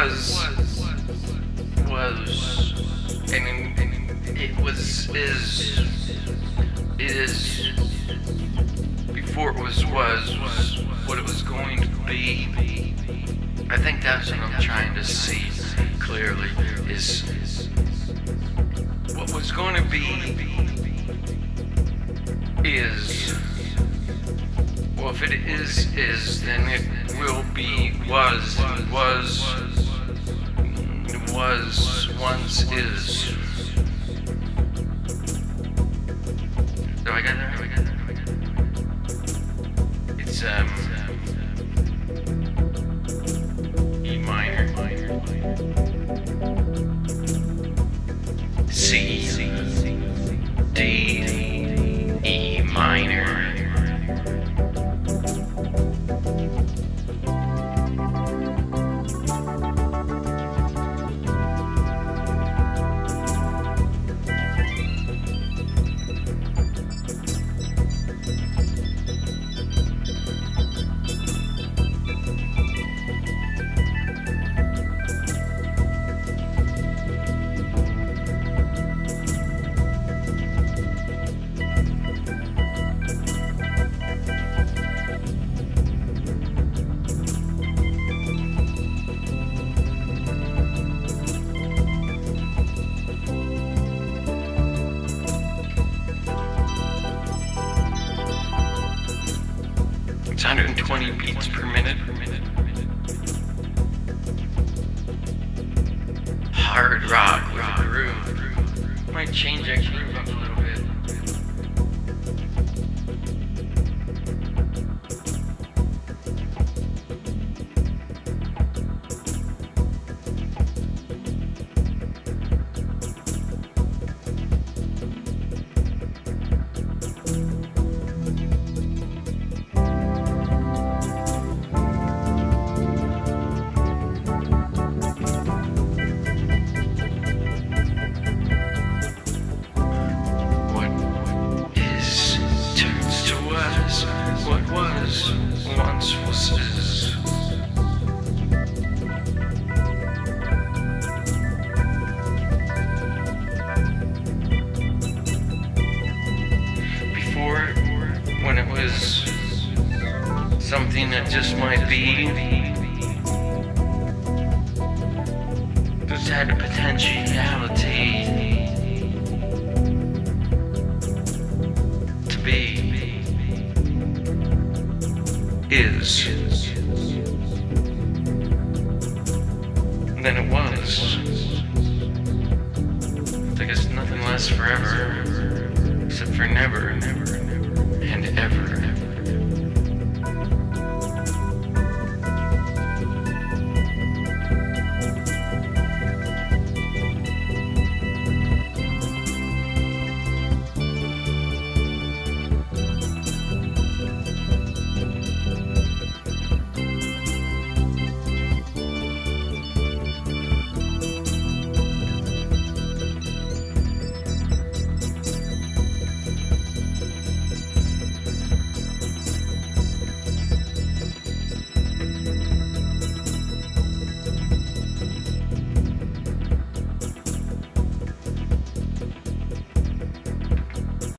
and it was, is, before it was what it was going to be. I think that's what I'm trying to see clearly, is what was going to be is, well, if it is, then it will be, was, once, is. So I got that? It's, E minor, C, D, E minor. It's 120 beats per minute. Hard rock with a groove. Might change that groove up a little bit. What was, once was, is. Before, when it was something that just might be, just had a potentiality to be. Is, than it was. I guess nothing lasts forever, except for never.